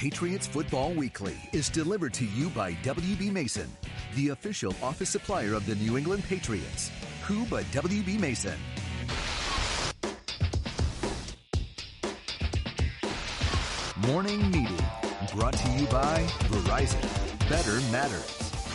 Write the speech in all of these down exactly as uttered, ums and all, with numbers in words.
Patriots Football Weekly is delivered to you by W B. Mason, the official office supplier of the New England Patriots. Who but W B. Mason? Morning Meeting, brought to you by Verizon. Better matters.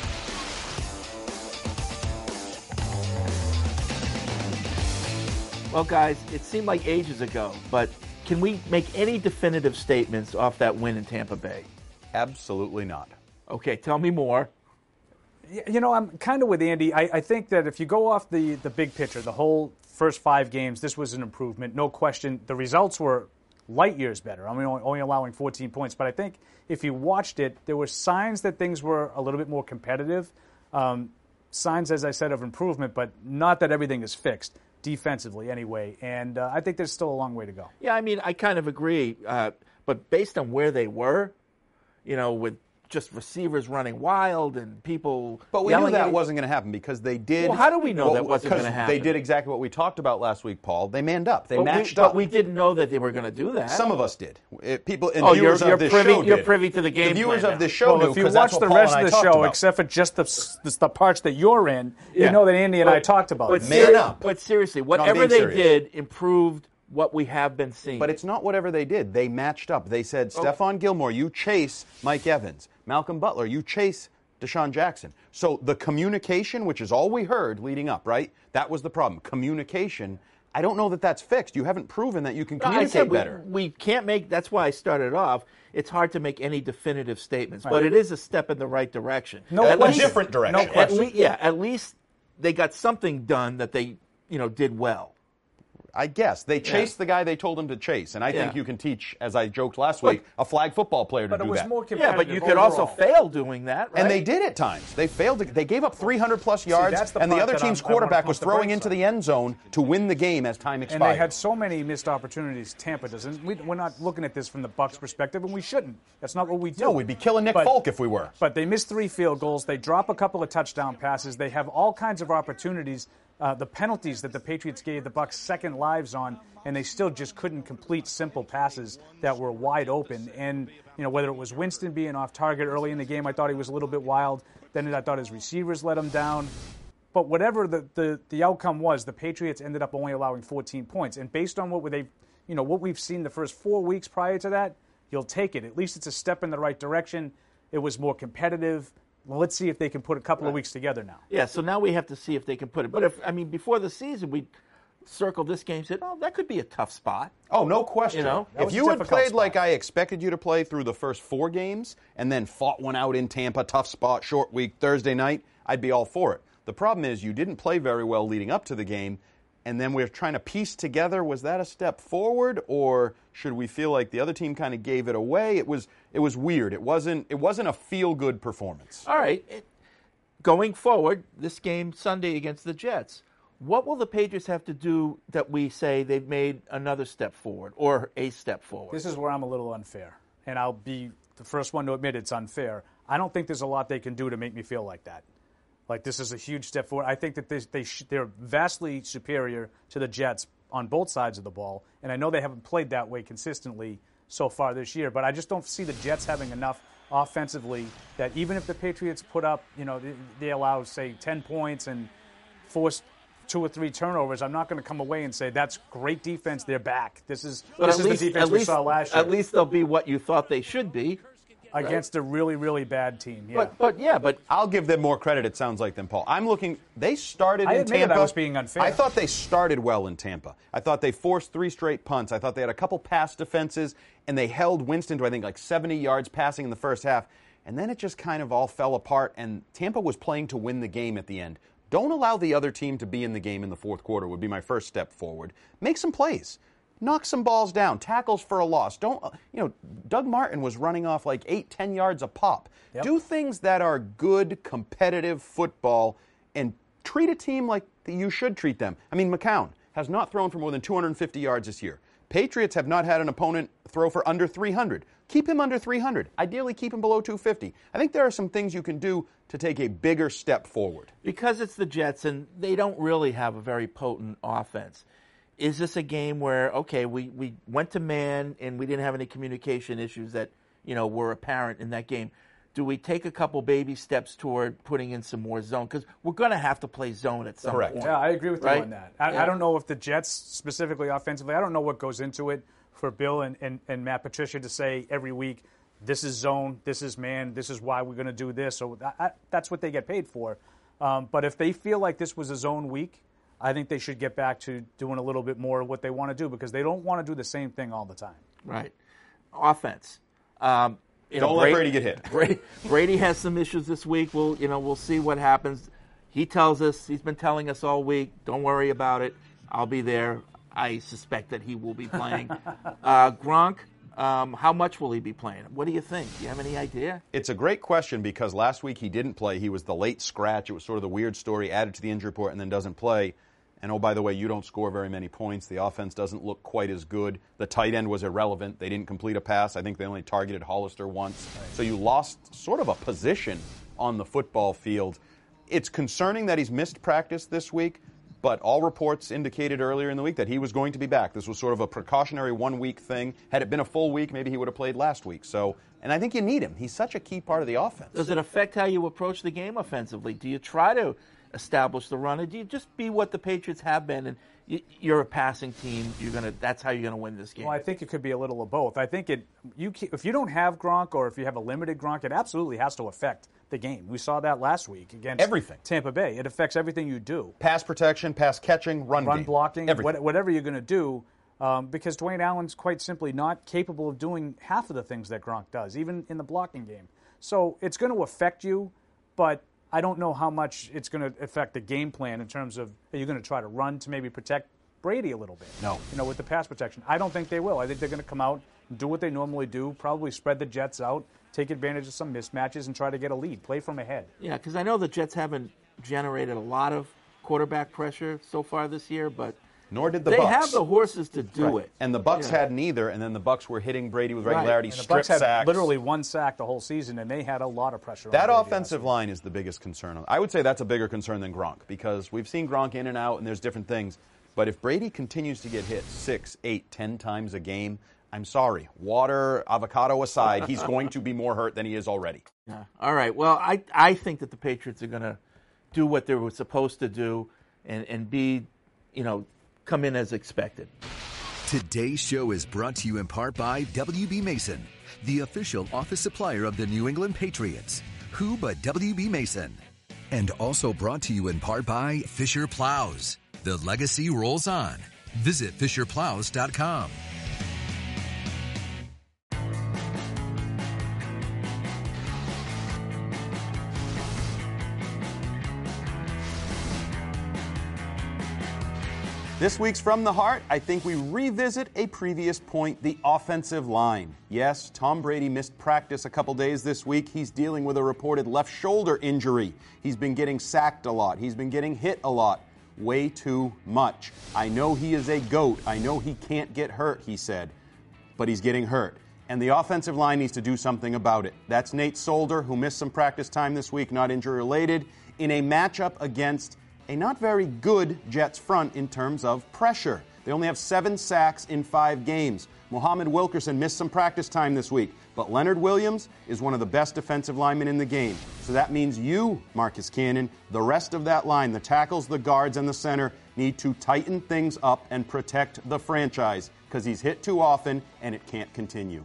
Well, guys, it seemed like ages ago, but can we make any definitive statements off that win in Tampa Bay? Absolutely not. Okay, tell me more. You know, I'm kind of with Andy. I, I think that if you go off the, the big picture, the whole first five games, this was an improvement, no question. The results were light years better. I mean, only, only allowing fourteen points. But I think if you watched it, there were signs that things were a little bit more competitive. Um, signs, as I said, of improvement, but not that everything is fixed. Defensively, anyway, and uh, I think there's still a long way to go. Yeah, I mean, I kind of agree, uh, but based on where they were, you know, with just receivers running wild and people. But we knew that at wasn't going to happen because they did. Well, how do we know well, that wasn't going to happen? They did exactly what we talked about last week, Paul. They manned up. They but matched we, up. But we didn't know that they were going to do that. Some of us did. It, people and oh, viewers you're, you're of this privy, show You're did. privy to the game. The viewers plan of this now. show well, do. if you watch watch the Paul rest and of I the show, about. except for just the, the, the parts that you're in, Yeah. you know that Andy and but, I talked about. But, it. Man seri- up. but seriously, I'm whatever being they serious. did improved what we have been seeing. But it's not whatever they did. They matched up. They said, Oh. Stephon Gilmore, you chase Mike Evans. Malcolm Butler, you chase Deshaun Jackson. So the communication, which is all we heard leading up, right? That was the problem. Communication. I don't know that that's fixed. You haven't proven that you can No, I communicate said we, better. we can't make, that's why I started off, it's hard to make any definitive statements, but it is a step in the right direction. No At question. a different direction. No At question. le- yeah, at least they got something done that they, you know, did well. I guess. They chased Yeah. the guy they told him to chase. And I think Yeah. you can teach, as I joked last week, a flag football player to But do it was that. more Yeah, competitive. but you could also overall. fail doing that, right? And they did at times. They failed. To, they gave up three hundred plus yards, that's the and the part other that team's I'm- I wanna quarterback pump was the throwing brakes into on. the end zone to win the game as time expired. And they had so many missed opportunities. Tampa doesn't. We, we're not looking at this from the Bucs' perspective, and we shouldn't. That's not what we do. No, we'd be killing Nick But- Folk if we were. But they missed three field goals. They drop a couple of touchdown passes. They have all kinds of opportunities. Uh, the penalties that the Patriots gave the Bucs second lives on, and they still just couldn't complete simple passes that were wide open. And you know, whether it was Winston being off target early in the game, I thought he was a little bit wild. Then I thought his receivers let him down. But whatever the, the, the outcome was, the Patriots ended up only allowing fourteen points. And based on what they, you know, what we've seen the first four weeks prior to that, you'll take it. At least it's a step in the right direction. It was more competitive. Well, let's see if they can put a couple of weeks together now. Yeah, so now we have to see if they can put it. But if, I mean, before the season, we circled this game and said, oh, that could be a tough spot. Oh, no question. You know? That if was a you had difficult played spot. like I expected you to play through the first four games and then fought one out in Tampa, tough spot, short week, Thursday night, I'd be all for it. The problem is you didn't play very well leading up to the game, and then we're trying to piece together, was that a step forward, or should we feel like the other team kind of gave it away? It was it was weird. It wasn't it wasn't a feel-good performance. All right. It, going forward, this game Sunday against the Jets, what will the Patriots have to do that we say they've made another step forward or a step forward? This is where I'm a little unfair, and I'll be the first one to admit it's unfair. I don't think there's a lot they can do to make me feel like that. Like this is a huge step forward. I think that they, they sh- they're vastly superior to the Jets on both sides of the ball, and I know they haven't played that way consistently so far this year, but I just don't see the Jets having enough offensively that even if the Patriots put up, you know, they, they allow, say, ten points and force two or three turnovers, I'm not going to come away and say that's great defense, they're back. This is, But this at is least, the defense at we least, saw last year. At least they'll be what you thought they should be. Against a really, really bad team, yeah. But, but yeah, but I'll give them more credit, it sounds like, than Paul. I'm looking, they started I in admitted Tampa. I was being unfair. I thought they started well in Tampa. I thought they forced three straight punts. I thought they had a couple pass defenses, and they held Winston to, I think, like seventy yards passing in the first half. And then it just kind of all fell apart, and Tampa was playing to win the game at the end. Don't allow the other team to be in the game in the fourth quarter would be my first step forward. Make some plays. Knock some balls down. Tackles for a loss. Don't, you know, Doug Martin was running off like eight, ten yards a pop. Yep. Do things that are good, competitive football and treat a team like you should treat them. I mean, McCown has not thrown for more than two hundred fifty yards this year. Patriots have not had an opponent throw for under three hundred. Keep him under three hundred. Ideally, keep him below two fifty. I think there are some things you can do to take a bigger step forward. because it's the Jets and they don't really have a very potent offense, is this a game where, okay, we, we went to man and we didn't have any communication issues that you know, were apparent in that game. Do we take a couple baby steps toward putting in some more zone? Because we're going to have to play zone at some Correct. point. Yeah, I agree with right? you on that. I, yeah. I don't know if the Jets, specifically offensively, I don't know what goes into it for Bill and, and, and Matt Patricia to say every week, this is zone, this is man, this is why we're going to do this. So I, that's what they get paid for. Um, but if they feel like this was a zone week, I think they should get back to doing a little bit more of what they want to do because they don't want to do the same thing all the time. Right. Offense. Um, you don't know, let Brady, Brady get hit. Brady, Brady has some issues this week. We'll, you know, we'll see what happens. He tells us, he's been telling us all week, don't worry about it. I'll be there. I suspect that he will be playing. uh, Gronk, um, how much will he be playing? What do you think? Do you have any idea? It's a great question because last week he didn't play. He was the late scratch. It was sort of the weird story, added to the injury report and then doesn't play. And, oh, by the way, you don't score very many points. The offense doesn't look quite as good. The tight end was irrelevant. They didn't complete a pass. I think they only targeted Hollister once. So you lost sort of a position on the football field. It's concerning that he's missed practice this week, but all reports indicated earlier in the week that he was going to be back. This was sort of a precautionary one-week thing. Had it been a full week, maybe he would have played last week. So, and I think you need him. He's such a key part of the offense. Does it affect how you approach the game offensively? Do you try to establish the run, or do you just be what the Patriots have been, and you, you're a passing team? You're gonna. That's how you're gonna win this game. Well, I think it could be a little of both. I think it. You if you don't have Gronk, or if you have a limited Gronk, it absolutely has to affect the game. We saw that last week against everything. Tampa Bay. It affects everything you do. Pass protection, pass catching, run run game. blocking, everything. whatever you're going to do. Um, because Dwayne Allen's quite simply not capable of doing half of the things that Gronk does, even in the blocking game. So it's going to affect you, but I don't know how much it's going to affect the game plan in terms of are you going to try to run to maybe protect Brady a little bit? No. You know, with the pass protection. I don't think they will. I think they're going to come out and do what they normally do, probably spread the Jets out, take advantage of some mismatches, and try to get a lead, play from ahead. Yeah, because I know the Jets haven't generated a lot of quarterback pressure so far this year, but nor did the they Bucs. have the horses to do right. it. And the Bucs yeah. had neither, and then the Bucs were hitting Brady with regularity, right. And the strip Bucs had sacks. literally one sack the whole season, and they had a lot of pressure That on Brady offensive line is the biggest concern. I would say that's a bigger concern than Gronk because we've seen Gronk in and out, and there's different things. But if Brady continues to get hit six, eight, ten times a game, I'm sorry. Water, avocado aside, he's going to be more hurt than he is already. Yeah. All right. Well, I, I think that the Patriots are going to do what they were supposed to do and, and be, you know, come in as expected. Today's show is brought to you in part by W B. Mason, the official office supplier of the New England Patriots. Who but W B. Mason? And also brought to you in part by Fisher Plows. The legacy rolls on. Visit fisher plows dot com. This week's From the Heart, I think we revisit a previous point, the offensive line. Yes, Tom Brady missed practice a couple days this week. He's dealing with a reported left shoulder injury. He's been getting sacked a lot. He's been getting hit a lot. Way too much. I know he is a GOAT. I know he can't get hurt, he said. But he's getting hurt. And the offensive line needs to do something about it. That's Nate Solder, who missed some practice time this week, not injury-related, in a matchup against a not very good Jets front in terms of pressure. They only have seven sacks in five games. Muhammad Wilkerson missed some practice time this week, but Leonard Williams is one of the best defensive linemen in the game. So that means you, Marcus Cannon, the rest of that line, the tackles, the guards, and the center, need to tighten things up and protect the franchise because he's hit too often and it can't continue.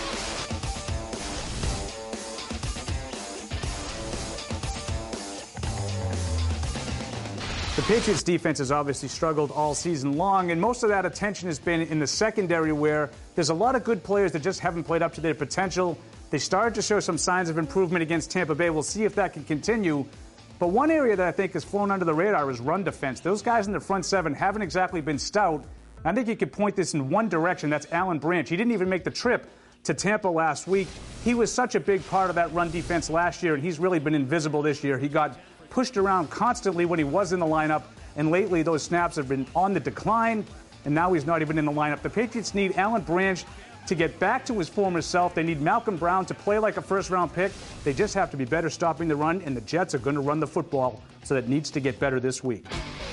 The Patriots defense has obviously struggled all season long, and most of that attention has been in the secondary where there's a lot of good players that just haven't played up to their potential. They started to show some signs of improvement against Tampa Bay. We'll see if that can continue. But one area that I think has flown under the radar is run defense. Those guys in the front seven haven't exactly been stout. I think you could point this in one direction. That's Alan Branch. He didn't even make the trip to Tampa last week. He was such a big part of that run defense last year, and he's really been invisible this year. He got pushed around constantly when he was in the lineup, and lately those snaps have been on the decline, and now he's not even in the lineup. The Patriots need Alan Branch to get back to his former self. They need Malcolm Brown to play like a first-round pick. They just have to be better stopping the run, and the Jets are going to run the football, so that needs to get better this week.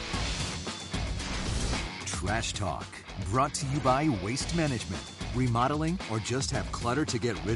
Trash Talk, brought to you by Waste Management. Remodeling or just have clutter to get rid of?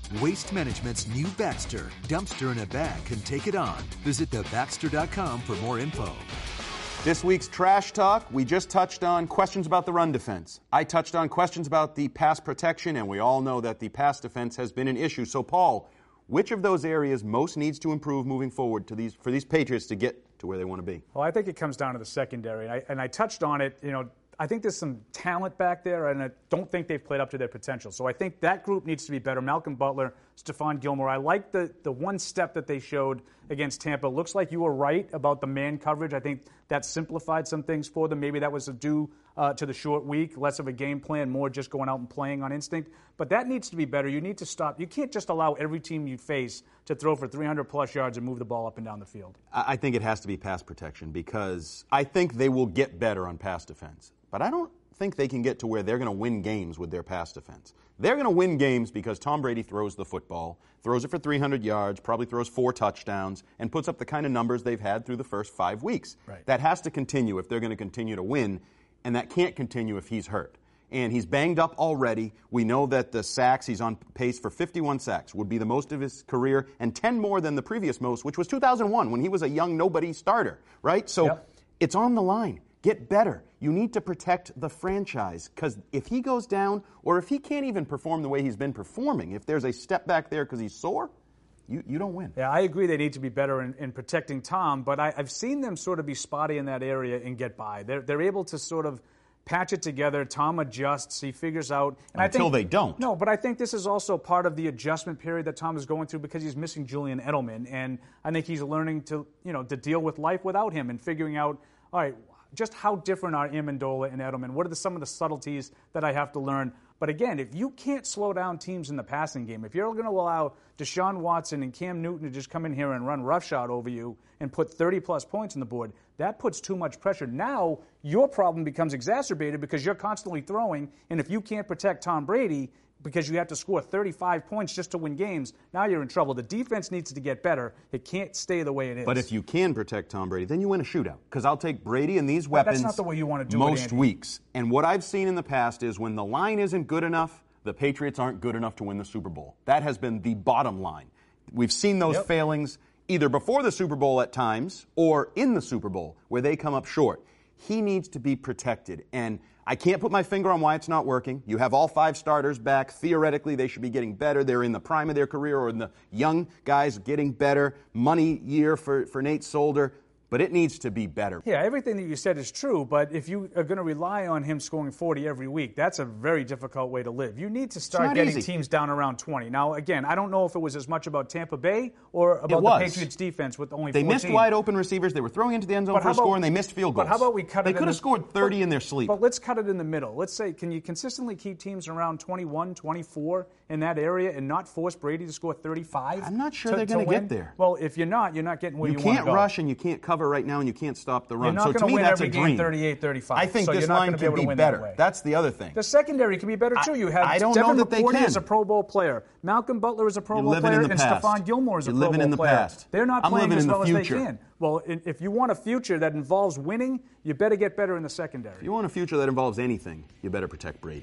Waste Management's new Baxter. Dumpster in a bag can take it on. Visit the baxter dot com for more info. This week's Trash Talk, we just touched on questions about the run defense. I touched on questions about the pass protection, and we all know that the pass defense has been an issue. So, Paul, which of those areas most needs to improve moving forward to these for these Patriots to get to where they want to be? Well, I think it comes down to the secondary, and I, and I touched on it. You know, I think there's some talent back there, and I don't think they've played up to their potential. So I think that group needs to be better. Malcolm Butler, Stephon Gilmore. I like the, the one step that they showed against Tampa. Looks like you were right about the man coverage. I think that simplified some things for them. Maybe that was due uh, to the short week, less of a game plan, more just going out and playing on instinct. But that needs to be better. You need to stop. You can't just allow every team you face to throw for three hundred plus yards and move the ball up and down the field. I think it has to be pass protection because I think they will get better on pass defense. But I don't think they can get to where they're going to win games with their pass defense. They're going to win games because Tom Brady throws the football, throws it for three hundred yards, probably throws four touchdowns, and puts up the kind of numbers they've had through the first five weeks. Right. That has to continue if they're going to continue to win, and that can't continue if he's hurt. And he's banged up already. We know that the sacks, he's on pace for fifty-one sacks, would be the most of his career, and ten more than the previous most, which was two thousand one, when he was a young nobody starter, right? So Yep. It's on the line. Get better. You need to protect the franchise because if he goes down or if he can't even perform the way he's been performing, if there's a step back there because he's sore, you, you don't win. Yeah, I agree they need to be better in, in protecting Tom, but I, I've seen them sort of be spotty in that area and get by. They're, they're able to sort of patch it together. Tom adjusts. He figures out. And Until I think, they don't. No, but I think this is also part of the adjustment period that Tom is going through because he's missing Julian Edelman, and I think he's learning to, you know, to deal with life without him and figuring out, all right, just how different are Amendola and Edelman? What are the, some of the subtleties that I have to learn? But again, if you can't slow down teams in the passing game, if you're going to allow Deshaun Watson and Cam Newton to just come in here and run roughshod over you and put thirty-plus points on the board, that puts too much pressure. Now your problem becomes exacerbated because you're constantly throwing, and if you can't protect Tom Brady because you have to score thirty-five points just to win games, now you're in trouble. The defense needs to get better. It can't stay the way it is. But if you can protect Tom Brady, then you win a shootout. Because I'll take Brady and these weapons That's not the way you want to do most it, Andy. weeks. And what I've seen in the past is when the line isn't good enough, the Patriots aren't good enough to win the Super Bowl. That has been the bottom line. We've seen those Yep. failings either before the Super Bowl at times or in the Super Bowl where they come up short. He needs to be protected. And I can't put my finger on why it's not working. You have all five starters back. Theoretically, they should be getting better. They're in the prime of their career, or in the young guys getting better. Money year for, for Nate Solder. But it needs to be better. Yeah, everything that you said is true, but if you are going to rely on him scoring forty every week, that's a very difficult way to live. You need to start not getting easy. teams down around twenty. Now, again, I don't know if it was as much about Tampa Bay or about It the was. Patriots defense with only They fourteen. missed wide open receivers. They were throwing into the end zone But for how a score, about- and they missed field goals. But how about we cut they it in could have the- scored thirty but- in their sleep. But let's cut it in the middle. Let's say, can you consistently keep teams around twenty-one, twenty-four in that area and not force Brady to score thirty-five? I'm not sure to- they're to gonna get win? there. Well, if you're not, you're not getting where You you, want can't to go. rush and you can't cover right now, and you can't stop the run. You're not so gonna to me, win that's every a game dream. thirty-eight thirty-five. I think So this you're not line gonna be can able to be win that better. way. That's the other thing. The secondary can be better too. You have I don't Devin know that they McCourty can. is a Pro Bowl player. Malcolm Butler is a Pro You're Bowl living player, in the and past. Stephon Gilmore is a You're Pro living Bowl in the player. past. They're not I'm playing living as in the well as they future. can. Well, i- if you want a future that involves winning, you better get better in the secondary. If you want a future that involves anything, you better protect Brady.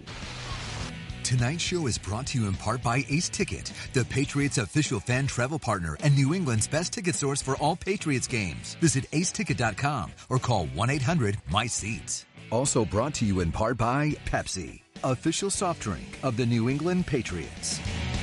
Tonight's show is brought to you in part by Ace Ticket, the Patriots official fan travel partner and New England's best ticket source for all Patriots games. Visit ace ticket dot com or call one eight hundred M Y SEATS. Also brought to you in part by Pepsi, official soft drink of the New England Patriots.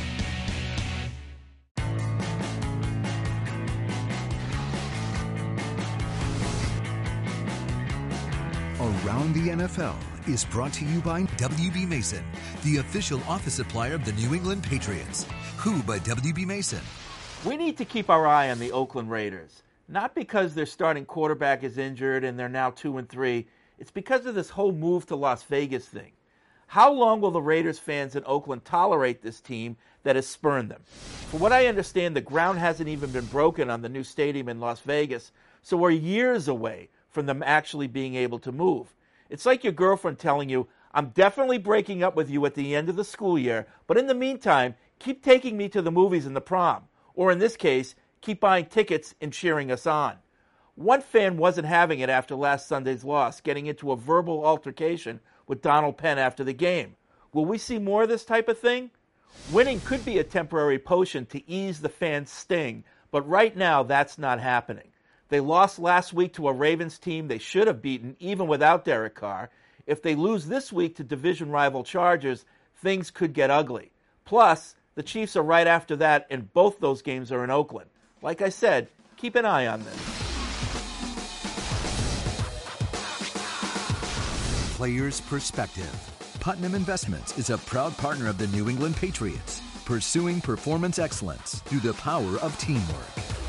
Around the N F L is brought to you by W B. Mason, the official office supplier of the New England Patriots. Who but W B. Mason? We need to keep our eye on the Oakland Raiders. Not because their starting quarterback is injured and they're now two and three. It's because of this whole move to Las Vegas thing. How long will the Raiders fans in Oakland tolerate this team that has spurned them? From what I understand, the ground hasn't even been broken on the new stadium in Las Vegas, so we're years away from them actually being able to move. It's like your girlfriend telling you, I'm definitely breaking up with you at the end of the school year, but in the meantime, keep taking me to the movies and the prom. Or in this case, keep buying tickets and cheering us on. One fan wasn't having it after last Sunday's loss, getting into a verbal altercation with Donald Penn after the game. Will we see more of this type of thing? Winning could be a temporary potion to ease the fans' sting, but right now that's not happening. They lost last week to a Ravens team they should have beaten even without Derek Carr. If they lose this week to division rival Chargers, things could get ugly. Plus, the Chiefs are right after that, and both those games are in Oakland. Like I said, keep an eye on this. Players' perspective. Putnam Investments is a proud partner of the New England Patriots, pursuing performance excellence through the power of teamwork.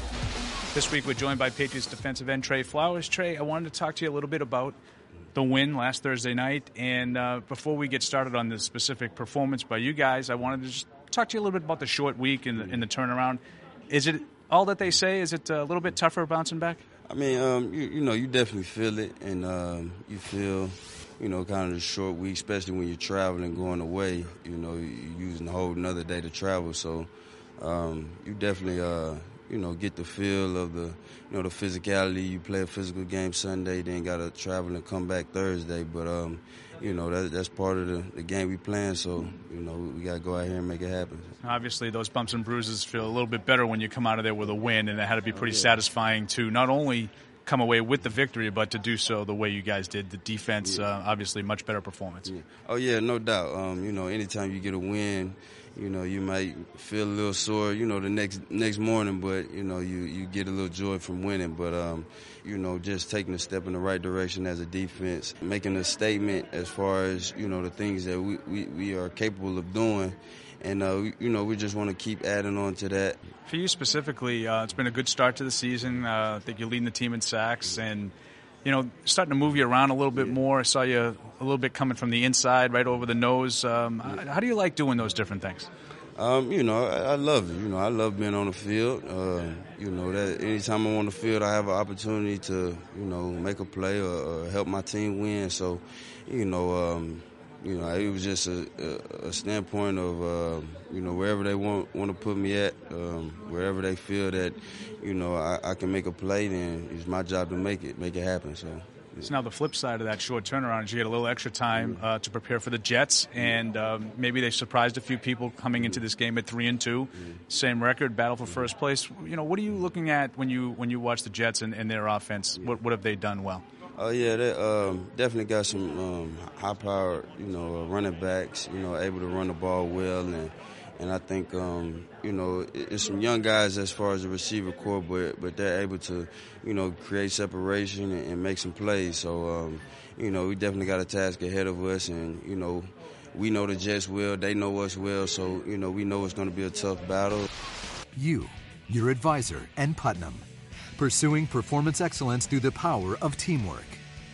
This week we're joined by Patriots defensive end Trey Flowers. Trey, I wanted to talk to you a little bit about the win last Thursday night. And uh, before we get started on the specific performance by you guys, I wanted to just talk to you a little bit about the short week and the, and the turnaround. Is it all that they say? Is it a little bit tougher bouncing back? I mean, um, you, you know, you definitely feel it. And um, you feel, you know, kind of the short week, especially when you're traveling, going away. You know, you're using a whole another day to travel. So um, you definitely... Uh, you know, get the feel of the, you know, the physicality. You play a physical game Sunday, then got to travel and come back Thursday. But, um, you know, that, that's part of the, the game we playing, so, you know, we got to go out here and make it happen. Obviously, those bumps and bruises feel a little bit better when you come out of there with a win, and it had to be pretty oh, yeah. satisfying to not only come away with the victory, but to do so the way you guys did. The defense, yeah. uh, obviously, much better performance. Yeah. Oh, yeah, no doubt. Um, you know, anytime you get a win, you know, you might feel a little sore, you know, the next next morning, but, you know, you, you get a little joy from winning. But, um, you know, just taking a step in the right direction as a defense, making a statement as far as, you know, the things that we, we, we are capable of doing. And, uh, we, you know, we just want to keep adding on to that. For you specifically, uh, it's been a good start to the season. Uh, I think you're leading the team in sacks and, you know, starting to move you around a little bit yeah. more. I saw you a little bit coming from the inside, right over the nose. Um, yeah. How do you like doing those different things? Um, you know, I, I love it. You know, I love being on the field. Uh, you know, that anytime I'm on the field, I have an opportunity to, you know, make a play or, or help my team win. So, you know, um, you know, it was just a, a, a standpoint of, uh, you know, wherever they want want to put me at, um, wherever they feel that, you know, I, I can make a play, then it's my job to make it, make it happen. So. So now the flip side of that short turnaround is you get a little extra time uh, to prepare for the Jets, and um, maybe they surprised a few people coming into this game at three and two, same record, battle for first place. You know, what are you looking at when you when you watch the Jets and, and their offense? What what have they done well? Oh yeah, they um, definitely got some um, high-powered, you know, running backs. You know, able to run the ball well, and and I think um, you know it's some young guys as far as the receiver core, but but they're able to, you know, create separation and, and make some plays. So um, you know, we definitely got a task ahead of us, and you know, we know the Jets well, they know us well, so you know, we know it's going to be a tough battle. You, your advisor, and Putnam. Pursuing performance excellence through the power of teamwork.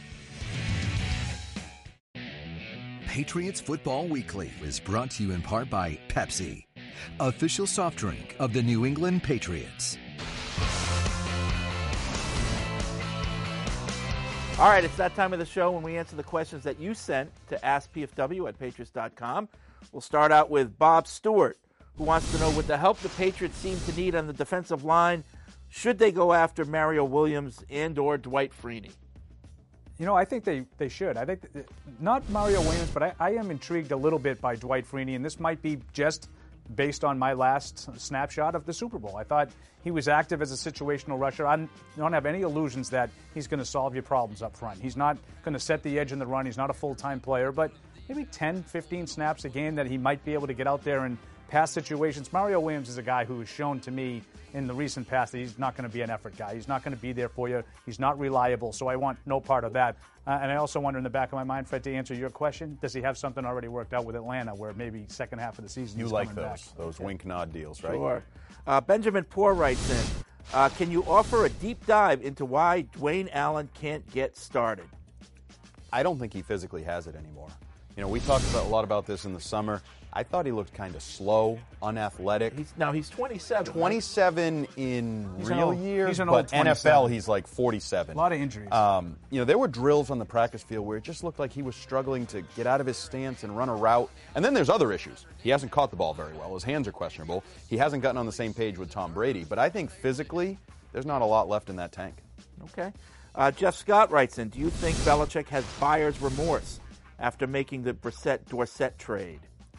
Patriots Football Weekly is brought to you in part by Pepsi, official soft drink of the New England Patriots. All right, it's that time of the show when we answer the questions that you sent to ask P F W at patriots dot com. We'll start out with Bob Stewart, who wants to know, with the help the Patriots seem to need on the defensive line, should they go after Mario Williams and or Dwight Freeney? You know, I think they, they should. I think that, not Mario Williams, but I, I am intrigued a little bit by Dwight Freeney, and this might be just based on my last snapshot of the Super Bowl. I thought he was active as a situational rusher. I don't have any illusions that he's going to solve your problems up front. He's not going to set the edge in the run. He's not a full-time player, but maybe ten, fifteen snaps a game that he might be able to get out there and pass situations. Mario Williams is a guy who has shown to me in the recent past that he's not going to be an effort guy. He's not going to be there for you. He's not reliable, so I want no part of that. Uh, and I also wonder in the back of my mind, Fred, to answer your question, does he have something already worked out with Atlanta where maybe second half of the season you he's like coming those, back? those okay. wink nod deals, right? Sure. Uh, Benjamin Poor writes in, uh, can you offer a deep dive into why Dwayne Allen can't get started? I don't think he physically has it anymore. You know, we talked about a lot about this in the summer. I thought he looked kind of slow, unathletic. He's, now, he's twenty-seven. twenty-seven right? in he's real old, years, but N F L, he's like forty-seven. A lot of injuries. Um, you know, there were drills on the practice field where it just looked like he was struggling to get out of his stance and run a route. And then there's other issues. He hasn't caught the ball very well. His hands are questionable. He hasn't gotten on the same page with Tom Brady. But I think physically, there's not a lot left in that tank. Okay. Uh, Jeff Scott writes in, do you think Belichick has buyer's remorse after making the Brissett-Dorsett trade?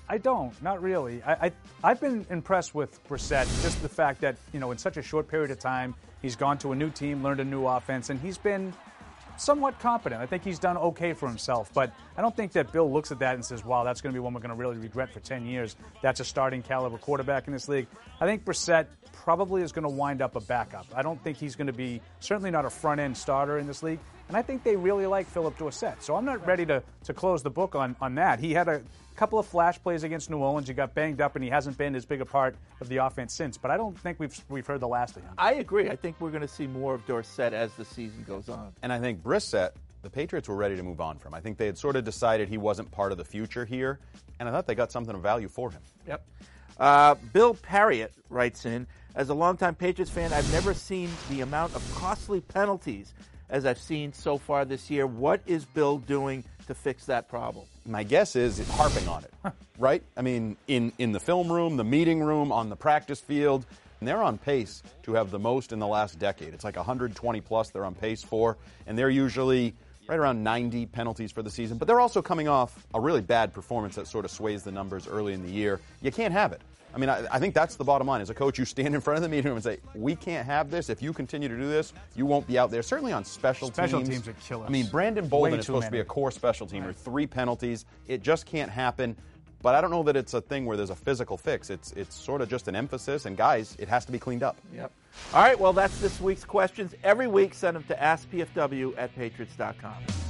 I don't, not really. I, I, I've been impressed with Brissett, just the fact that, you know, in such a short period of time, he's gone to a new team, learned a new offense, and he's been somewhat competent. I think he's done okay for himself, but I don't think that Bill looks at that and says, wow, that's going to be one we're going to really regret for ten years. That's a starting caliber quarterback in this league. I think Brissett probably is going to wind up a backup. I don't think he's going to be, certainly not a front-end starter in this league, and I think they really like Philip Dorsett. So I'm not ready to, to close the book on, on that. He had a couple of flash plays against New Orleans. He got banged up, and he hasn't been as big a part of the offense since. But I don't think we've we've heard the last of him. I agree. I think we're going to see more of Dorsett as the season goes on. And I think Brissett, the Patriots were ready to move on from. I think they had sort of decided he wasn't part of the future here, and I thought they got something of value for him. Yep. Uh, Bill Parriott writes in, as a longtime Patriots fan, I've never seen the amount of costly penalties as I've seen so far this year. What is Bill doing to fix that problem? My guess is harping on it, right? I mean, in, in the film room, the meeting room, on the practice field, and they're on pace to have the most in the last decade. It's like one hundred twenty plus they're on pace for, and they're usually right around ninety penalties for the season. But they're also coming off a really bad performance that sort of sways the numbers early in the year. You can't have it. I mean, I, I think that's the bottom line. As a coach, you stand in front of the meeting room and say, we can't have this. If you continue to do this, you won't be out there. Certainly on special, special teams. teams are killers. I mean, Brandon Bolden Way is supposed many. to be a core special teamer. Right. Three penalties. It just can't happen. But I don't know that it's a thing where there's a physical fix. It's it's sort of just an emphasis. And, guys, it has to be cleaned up. Yep. All right, well, that's this week's questions. Every week, send them to ask P F W at patriots dot com.